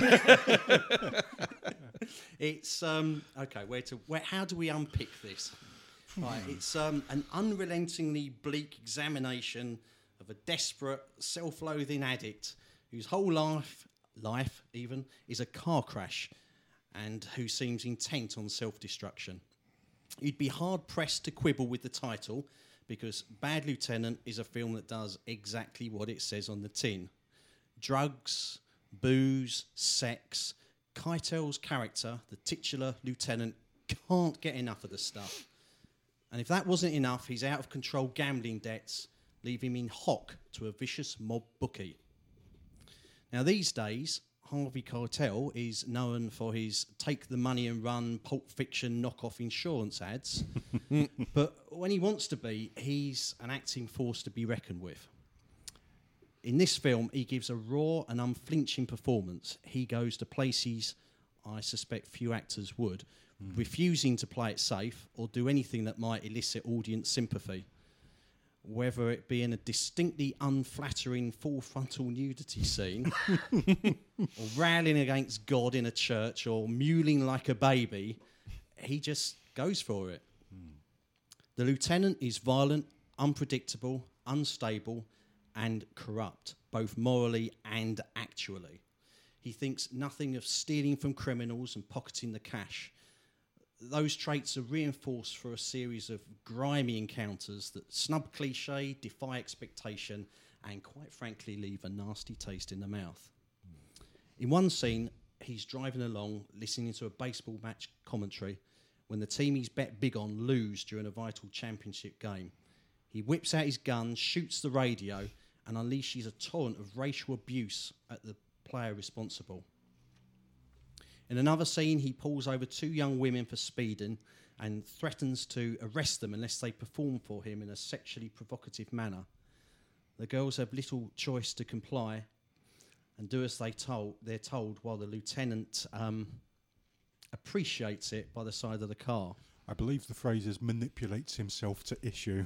It's okay. How do we unpick this? Right, it's an unrelentingly bleak examination of a desperate, self-loathing addict whose whole life even is a car crash, and who seems intent on self-destruction. You'd be hard-pressed to quibble with the title, because Bad Lieutenant is a film that does exactly what it says on the tin. Drugs, booze, sex. Keitel's character, the titular lieutenant, can't get enough of the stuff. And if that wasn't enough, his out-of-control gambling debts leave him in hock to a vicious mob bookie. Now, these days, Harvey Keitel is known for his take the money and run Pulp Fiction knockoff insurance ads. But when he wants to be, he's an acting force to be reckoned with. In this film, he gives a raw and unflinching performance. He goes to places I suspect few actors would, refusing to play it safe or do anything that might elicit audience sympathy. Whether it be in a distinctly unflattering full frontal nudity scene, or railing against God in a church, or mewling like a baby, he just goes for it. The lieutenant is violent, unpredictable, unstable, and corrupt, both morally and actually. habitually. He thinks nothing of stealing from criminals and pocketing the cash. Those traits are reinforced through a series of grimy encounters that snub cliche, defy expectation, and quite frankly leave a nasty taste in the mouth. In one scene, he's driving along, listening to a baseball match commentary, when the team he's bet big on lose during a vital championship game. He whips out his gun, shoots the radio, and unleashes a torrent of racial abuse at the player responsible. In another scene, he pulls over 2 young women for speeding and threatens to arrest them unless they perform for him in a sexually provocative manner. The girls have little choice to comply and do as they're told, while the lieutenant appreciates it by the side of the car.
I believe the phrase is manipulates himself to issue.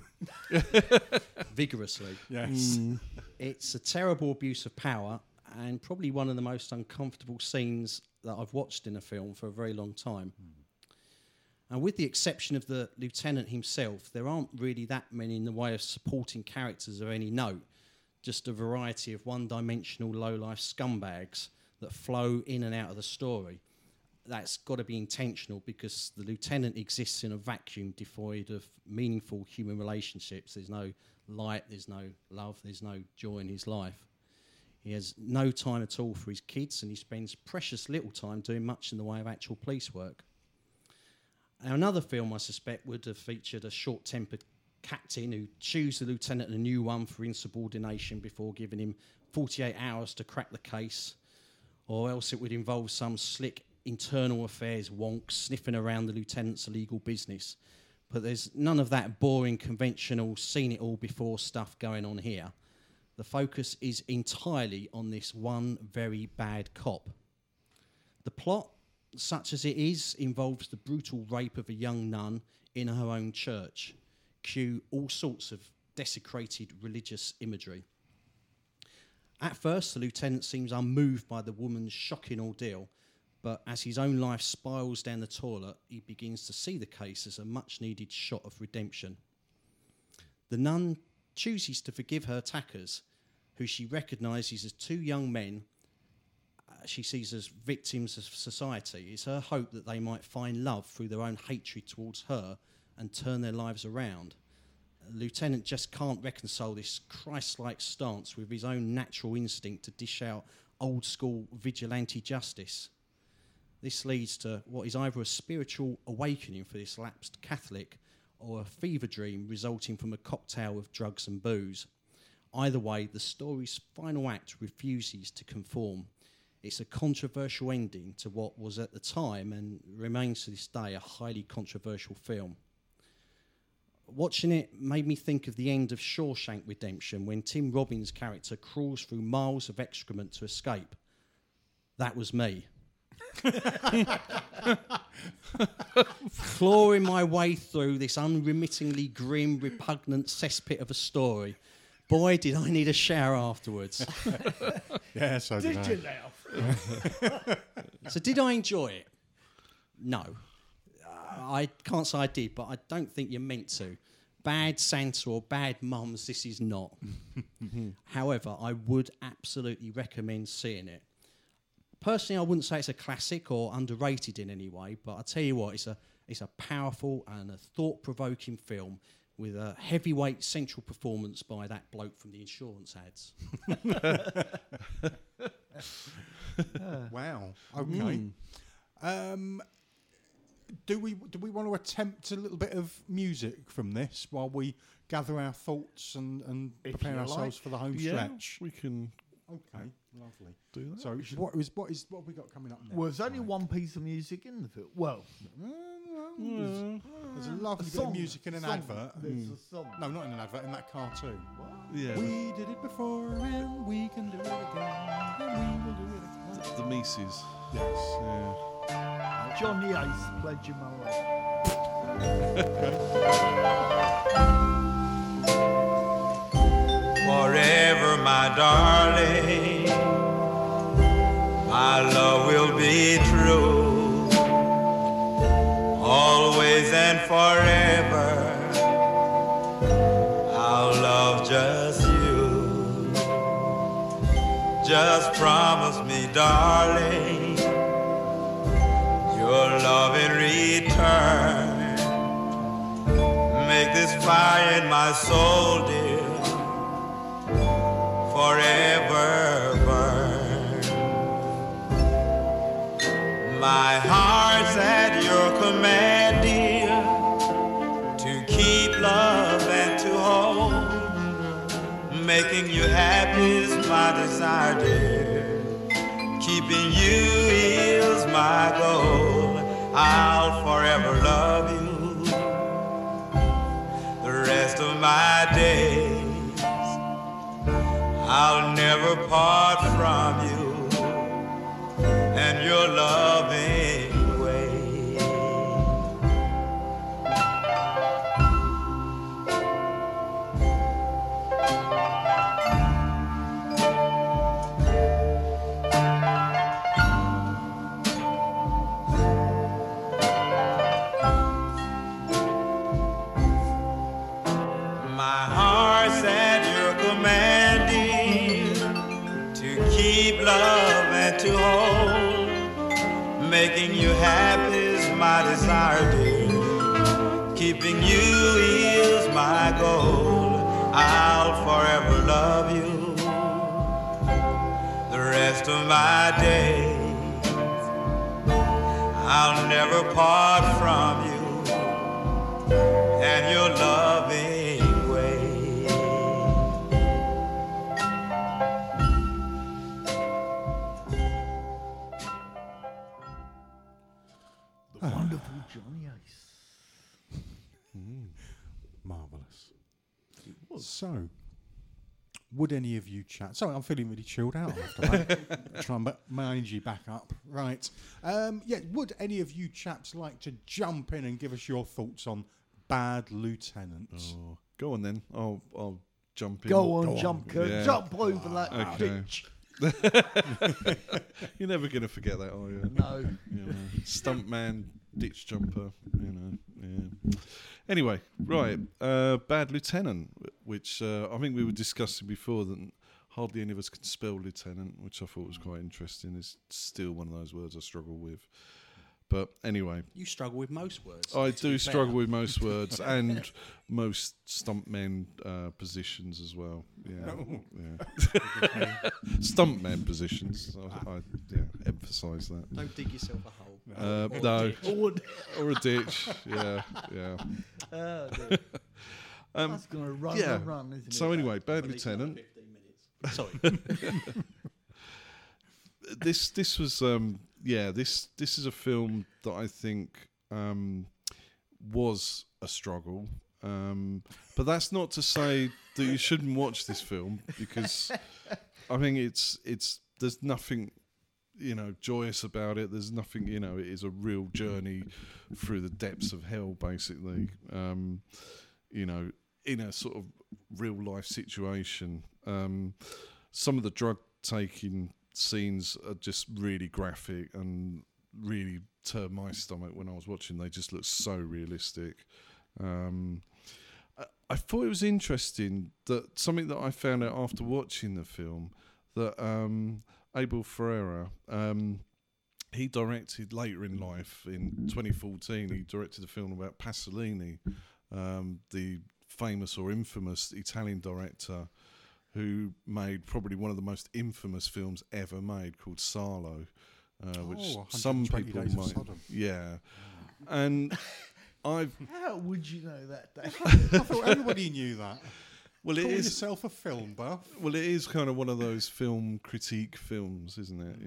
Vigorously.
Yes.
It's a terrible abuse of power and probably one of the most uncomfortable scenes that I've watched in a film for a very long time. And with the exception of the lieutenant himself, there aren't really that many in the way of supporting characters of any note, just a variety of one-dimensional low-life scumbags that flow in and out of the story. That's got to be intentional because the lieutenant exists in a vacuum devoid of meaningful human relationships. There's no light, there's no love, there's no joy in his life. He has no time at all for his kids, and he spends precious little time doing much in the way of actual police work. Now, another film, I suspect, would have featured a short-tempered captain who chews the lieutenant a new one for insubordination before giving him 48 hours to crack the case, or else it would involve some slick internal affairs wonk sniffing around the lieutenant's illegal business. But there's none of that boring, conventional, seen-it-all-before stuff going on here. The focus is entirely on this one very bad cop. The plot, such as it is, involves the brutal rape of a young nun in her own church. Cue all sorts of desecrated religious imagery. At first, the lieutenant seems unmoved by the woman's shocking ordeal, but as his own life spirals down the toilet, he begins to see the case as a much-needed shot of redemption. The nun chooses to forgive her attackers, who she recognises as 2 young men she sees as victims of society. It's her hope that they might find love through their own hatred towards her and turn their lives around. Lieutenant just can't reconcile this Christ-like stance with his own natural instinct to dish out old-school vigilante justice. This leads to what is either a spiritual awakening for this lapsed Catholic or a fever dream resulting from a cocktail of drugs and booze. Either way, the story's final act refuses to conform. It's a controversial ending to what was at the time and remains to this day a highly controversial film. Watching it made me think of the end of Shawshank Redemption when Tim Robbins' character crawls through miles of excrement to escape. That was me. Clawing my way through this unremittingly grim, repugnant cesspit of a story. Boy, did I need a shower afterwards.
Yeah, so did
Did
I.
you laugh?
So did I enjoy it? No. I can't say I did, but I don't think you're meant to. Bad Santa or Bad Mums, this is not. However, I would absolutely recommend seeing it. Personally, I wouldn't say it's a classic or underrated in any way, but I tell you what, it's a powerful and a thought-provoking film with a heavyweight central performance by that bloke from the insurance ads.
Wow. Okay. Do we want to attempt a little bit of music from this while we gather our thoughts and
If
prepare
you
ourselves
like.
for the home
Yeah,
stretch?
we can
Okay, lovely.
do that.
So what have we got coming up next?
Well, there's only
Right.
one piece of music in the film. Well,
There's a lovely bit of music in an advert.
There's a song.
No, not in an advert, in that cartoon.
Yeah,
We did it before and we can do it again. And we will do it again.
the Mises.
Yes.
Yeah.
Johnny Ace, Pledge My Life.
Forever, my darling, my love will be true, always and forever. I'll love just you, just promise me, darling, your love in return. Make this fire in my soul, dear, forever burn. My heart's at your command, dear, to keep love and to hold. Making you happy is my desire, dear. Keeping you is my goal. I'll forever love you the rest of my days. I'll never part from you and your loving way. My heart's at your command, dear, to keep love and to hold. Making you happy is my desire, dear. Keeping you is my goal. I'll forever love you the rest of my days. I'll never part from you and your loving way.
The wonderful Johnny Ace.
Marvellous. So, would any of you chat? Sorry, I'm feeling really chilled out after that. Try and put my energy back up. Right. Yeah, would any of you chaps like to jump in and give us your thoughts on Bad Lieutenant?
Oh, go on then. I'll jump in.
Go on, jump, Kurt.
Yeah.
Jump over that
Okay.
bitch.
You're never going to forget that, are you?
No.
You know, stuntman, ditch jumper, you know. Yeah. Anyway, right. Bad Lieutenant, which I think we were discussing before that hardly any of us can spell lieutenant, which I thought was quite interesting. It's still one of those words I struggle with. But anyway,
You struggle with most words.
I
to
do
be
struggle
fair.
with most words and most stuntmen positions as well. Yeah, yeah. Stuntman positions. I emphasise that.
Don't dig yourself a hole.
No,
Oh,
or a ditch. Yeah, yeah.
dear. That's going to run
yeah.
and run, isn't it?
So anyway, Bad
At least another
Lieutenant.
15 minutes. Sorry.
This was this is a film that I think was a struggle, but that's not to say that you shouldn't watch this film, because I think it's there's nothing joyous about it. There's nothing, it is a real journey through the depths of hell, basically. In a sort of real life situation. Some of the drug taking scenes are just really graphic and really turned my stomach when I was watching. They just look so realistic. I thought it was interesting that something that I found out after watching the film, that Abel Ferreira, he directed later in life, in 2014, he directed a film about Pasolini, the famous or infamous Italian director who made probably one of the most infamous films ever made, called Sarlo, which some
120
people
Days of
might,
Sodom.
yeah, and I've
How would you know that, Dave?
I thought everybody knew that.
well, it
Call
is
yourself a film buff.
well, it is kind of one of those film critique films, isn't it?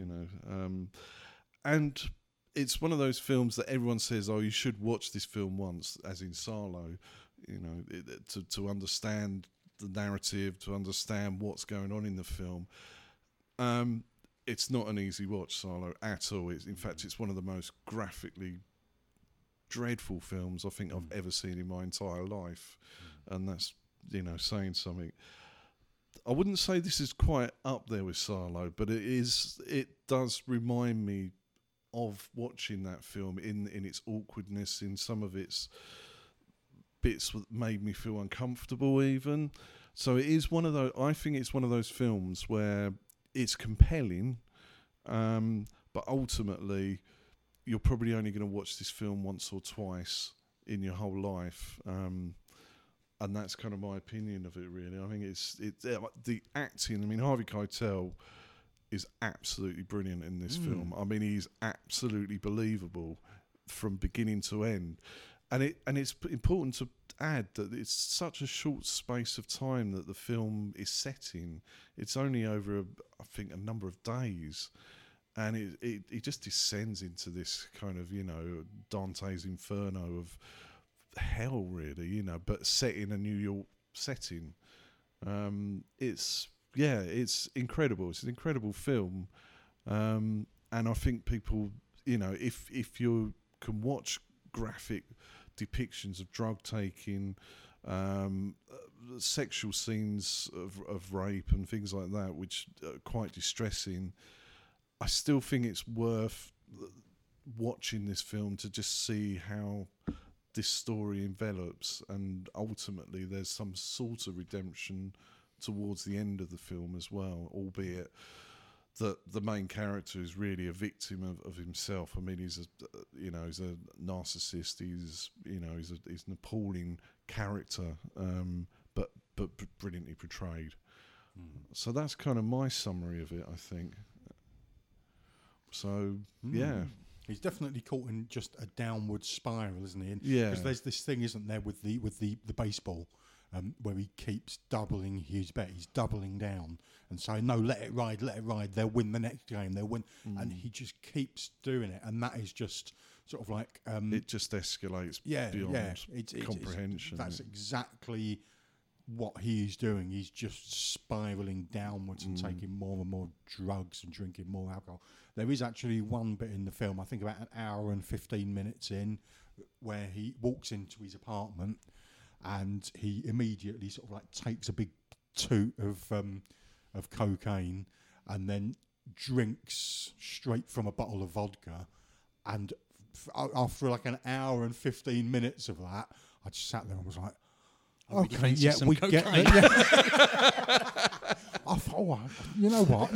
And it's one of those films that everyone says, "Oh, you should watch this film once," as in Sarlo, to understand the narrative, to understand what's going on in the film. It's not an easy watch, Sarlo, at all. In fact, it's one of the most graphically dreadful films I think I've ever seen in my entire life, and that's saying something. I wouldn't say this is quite up there with Sarlo, but it does remind me of watching that film in its awkwardness, in some of its bits that made me feel uncomfortable even. So it is one of those, I think it's one of those films where it's compelling, but ultimately, you're probably only going to watch this film once or twice in your whole life. And that's kind of my opinion of it, really. I think it's the acting. I mean, Harvey Keitel is absolutely brilliant in this film. I mean, he's absolutely believable from beginning to end. And it's important to add that it's such a short space of time that the film is set in. It's only over, I think, a number of days. And it just descends into this kind of, Dante's Inferno of hell, really, but set in a New York setting. It's incredible. It's an incredible film, and I think people, if you can watch graphic depictions of drug taking, sexual scenes of rape and things like that, which are quite distressing, I still think it's worth watching this film to just see how this story envelops, and ultimately there's some sort of redemption towards the end of the film as well, albeit that the main character is really a victim of himself. I mean, he's a narcissist. He's an appalling character, but brilliantly portrayed. So that's kind of my summary of it, I think. So yeah.
He's definitely caught in just a downward spiral, isn't he?
Yeah.
Because there's this thing, isn't there, with the baseball, where he keeps doubling his bet. He's doubling down and saying, "No, let it ride. They'll win the next game. They'll win." And he just keeps doing it, and that is just sort of like
it just escalates beyond comprehension.
That's exactly what he's doing. He's just spiraling downwards and taking more and more drugs and drinking more alcohol. There is actually one bit in the film, I think about an hour and 15 minutes in, where he walks into his apartment and he immediately sort of like takes a big toot of cocaine and then drinks straight from a bottle of vodka. And after like an hour and 15 minutes of that, I just sat there and was like, okay, yeah, we get it. Yeah. I thought, you know what?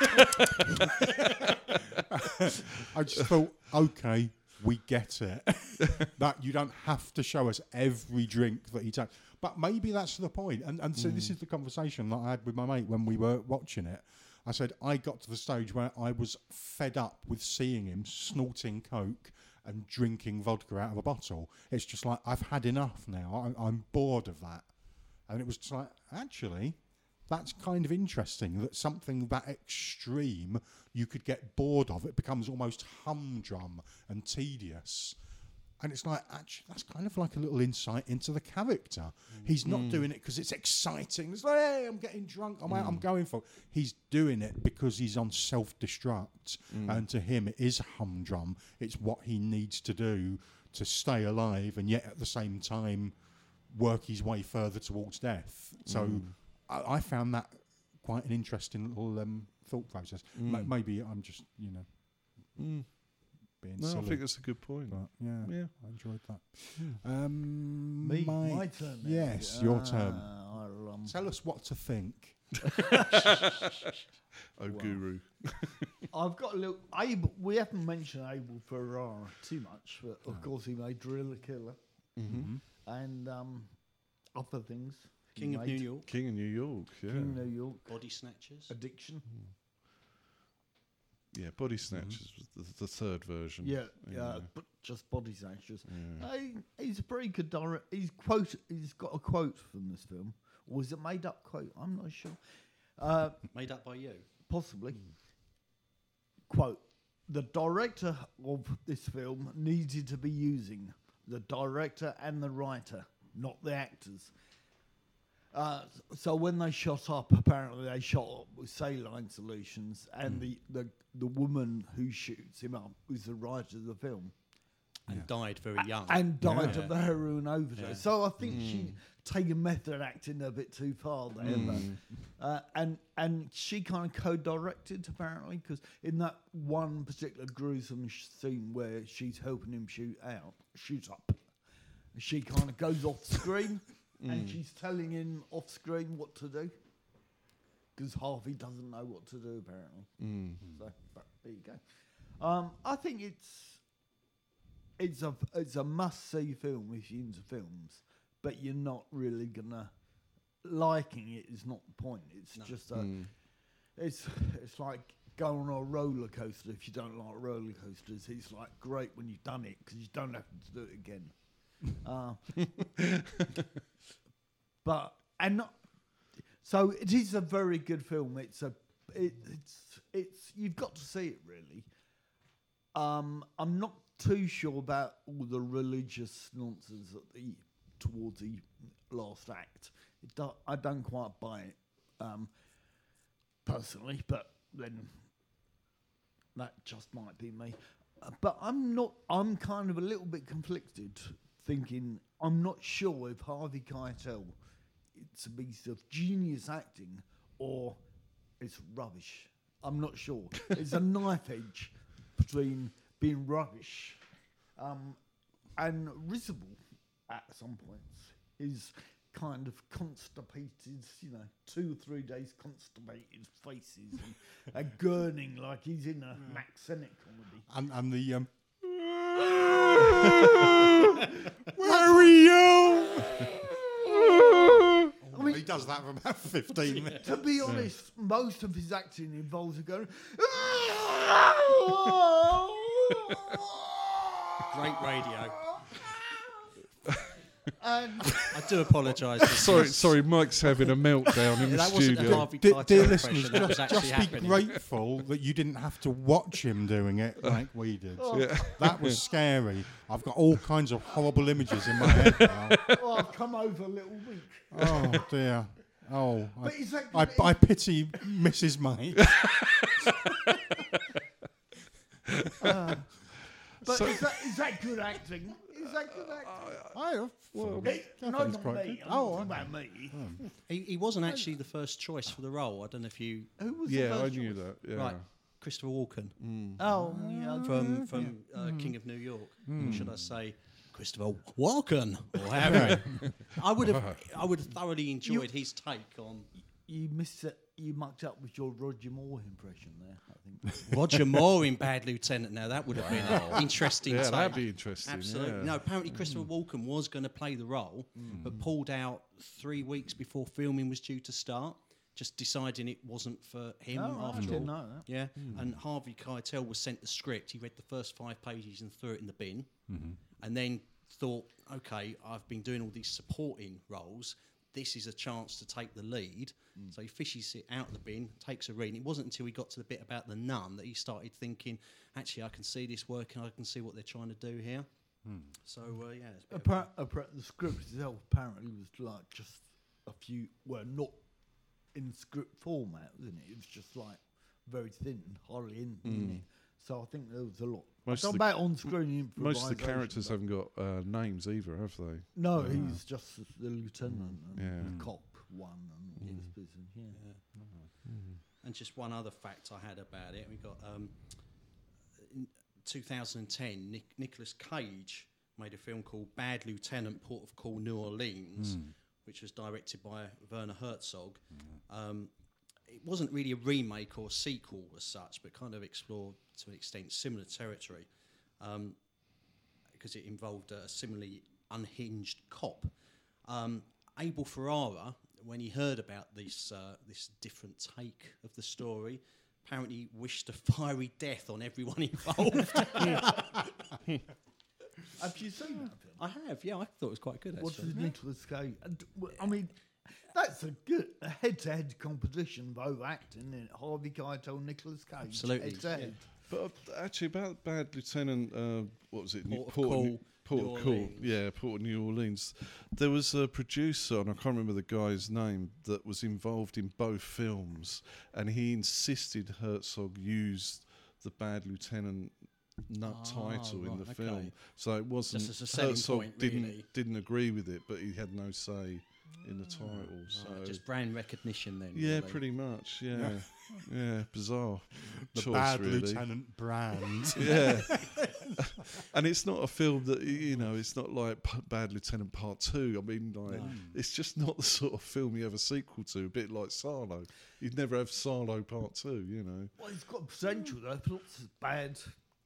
I just thought, okay, we get it. That you don't have to show us every drink that he takes. But maybe that's the point. And so this is the conversation that I had with my mate when we were watching it. I said, I got to the stage where I was fed up with seeing him snorting coke and drinking vodka out of a bottle. It's just like, I've had enough now. I'm bored of that. And it was just like, actually, that's kind of interesting that something that extreme, you could get bored of. It becomes almost humdrum and tedious. And it's like, actually, that's kind of like a little insight into the character. He's not doing it because it's exciting. It's like, hey, I'm getting drunk. I'm out, I'm going for it. He's doing it because he's on self-destruct. And to him, it is humdrum. It's what he needs to do to stay alive and yet at the same time work his way further towards death. So I found that quite an interesting little thought process. Maybe I'm just, being silly.
I think that's a good point.
But yeah, I enjoyed that.
My turn now.
Yes, your turn. Tell us what to think.
Guru.
I've got a little. We haven't mentioned Abel Ferrara too much, but of course he made Driller Killer and other things.
King of New York.
King of New York, yeah.
King of New York.
Body Snatchers.
Addiction.
Yeah, Body Snatchers was the third version.
Yeah, but just Body Snatchers. He's a pretty good director. He's got a quote from this film. Or is it a made up quote? I'm not sure.
Made up by you?
Possibly. Quote, the director of this film needed to be using the director and the writer, not the actors. So when they shot up, apparently they shot up with saline solutions, and the woman who shoots him up was the writer of the film.
And died very young.
And died of the heroin overdose. Yeah. So I think she'd taken method acting a bit too far there. And she kind of co-directed, apparently, because in that one particular gruesome scene where she's helping him shoot up, she kind of goes off screen and she's telling him off screen what to do. because Harvey doesn't know what to do apparently. So, but there you go. I think it's a must-see film if you're into films, but you're not really gonna liking it is not the point. It's just it's like going on a roller coaster. If you don't like roller coasters, it's like great when you've done it because you don't have to do it again. So it is a very good film. It's you've got to see it really. I'm not too sure about all the religious nonsense towards the last act. I don't quite buy it personally, but then that just might be me. But I'm kind of a little bit conflicted, thinking I'm not sure if Harvey Keitel it's a piece of genius acting or it's rubbish. I'm not sure. It's a knife edge between being rubbish and risible at some points. His kind of constipated, 2 or 3 days constipated faces and gurning like he's in a Max Sennett comedy.
And the where are you? He does that for about 15 minutes.
To be honest, most of his acting involves him going.
Great radio.
And
I do apologise.
Sorry, Mike's having a meltdown in the
that wasn't a
studio.
Harvey Keitel
Dear
impression,
listeners,
that was actually
just be
happening.
grateful that you didn't have to watch him doing it like we did. That was scary. I've got all kinds of horrible images in my head now.
I've come over a little weak.
Oh dear. Oh,
But is that
I
good?
pity Mrs. May.
But is that good acting? Is that good acting? Not me.
Oh,
About me.
He wasn't actually the first choice for the role. I don't know if you...
Who was the
Yeah, I
first
knew
choice?
that. Yeah.
Right, Christopher Walken
Oh, yeah.
from King of New York. Should I say Christopher Walken? Or however. I would have thoroughly enjoyed his take on...
You missed it. You mucked up with your Roger Moore impression there, I think.
Roger Moore in Bad Lieutenant. Now that would have been an interesting
Yeah,
take.
that'd be interesting.
Absolutely.
Yeah.
No, apparently Christopher Walken was going to play the role, but pulled out 3 weeks before filming was due to start, just deciding it wasn't for him
I
after all.
didn't know that.
Yeah, and Harvey Keitel was sent the script. He read the first 5 pages and threw it in the bin, and then thought, okay, I've been doing all these supporting roles. This is a chance to take the lead. So he fishes it out of the bin, takes a read. And it wasn't until he got to the bit about the nun that he started thinking, actually, I can see this working. I can see what they're trying to do here. So, yeah. It's a bit
The script itself apparently was like just a few, not in script format, wasn't it? It was just like very thin, hardly anything in it. So I think there was a lot.
Most
I
of
don't
the-
about on-screen
Most of the
improvisation,
characters
but-
haven't got names either, have they?
No, he's just the lieutenant and
Yeah.
the cop one and all this business. Yeah.
And just one other fact I had about it, we got in 2010, Nicolas Cage made a film called Bad Lieutenant, Port of Call, New Orleans, which was directed by Werner Herzog. It wasn't really a remake or a sequel as such, but kind of explored to an extent similar territory, because it involved a similarly unhinged cop. Abel Ferrara, when he heard about this different take of the story, apparently wished a fiery death on everyone involved.
Have you seen that film?
I have, yeah. I thought it was quite good,
What's
actually.
with Nicolas Cage? I mean, that's a head-to-head competition, both acting, isn't it? Harvey Keitel, Nicolas Cage.
Absolutely,
Head-to-head.
But actually, about Bad Lieutenant, what was it?
Port of Call,
Port
New
of Call.
Orleans.
Yeah, Port of New Orleans. There was a producer, and I can't remember the guy's name, that was involved in both films, and he insisted Herzog used the Bad Lieutenant title in
right,
the
okay.
film. So it wasn't
Just as a selling
Herzog
point, really.
didn't agree with it, but he had no say in the title. So
Just brand recognition then.
yeah,
really.
pretty much. Yeah, yeah, bizarre
The
choice,
Bad
really.
Lieutenant brand.
Yeah, And it's not a film that, you know, it's not like Bad Lieutenant Part 2. I mean, like, it's just not the sort of film you have a sequel to, a bit like Sarlo. You'd never have Sarlo Part 2, you know.
Well, he's got potential though. For lots of bad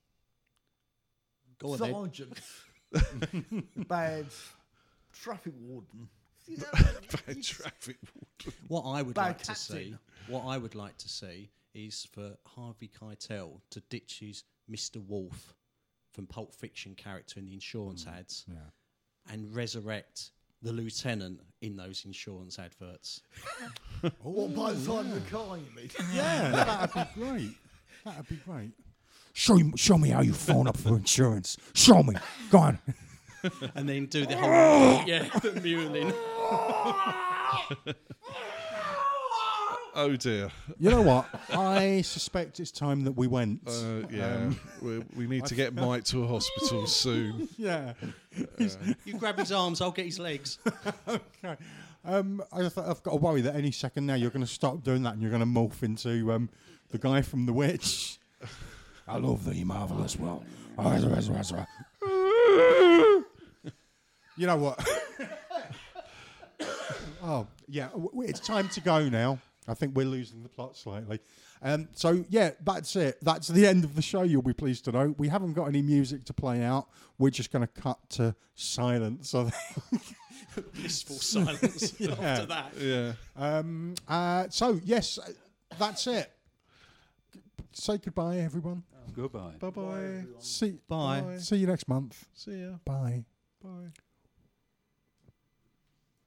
Go on then.
sergeants, bad traffic warden.
Bad traffic warden.
What I would
Bad
like to
captain.
see, what I would like to see, is for Harvey Keitel to ditch his Mr. Wolf from Pulp Fiction character in the insurance ads, and resurrect the lieutenant in those insurance adverts.
What by the time the car, you mean?
Yeah, that'd be great. That'd be great. Show me how you phone up for insurance. Show me. Go on.
And then do the whole the mewling.
Oh dear.
You know what? I suspect it's time that we went.
We need to get Mike to a hospital soon.
Yeah.
You grab his arms, I'll get his legs.
Okay. I've got to worry that any second now you're going to stop doing that and you're going to morph into the guy from The Witch. I love the marvelous world. You know what? Oh, yeah. It's time to go now. I think we're losing the plot slightly. So, yeah, that's it. That's the end of the show, you'll be pleased to know. We haven't got any music to play out. We're just going to cut to silence. I think.
Blissful silence after that.
Yeah.
So, yes, that's it. Say goodbye, everyone.
Goodbye.
Bye-bye.
See,
Bye.
See you next month.
See ya.
Bye.
Bye.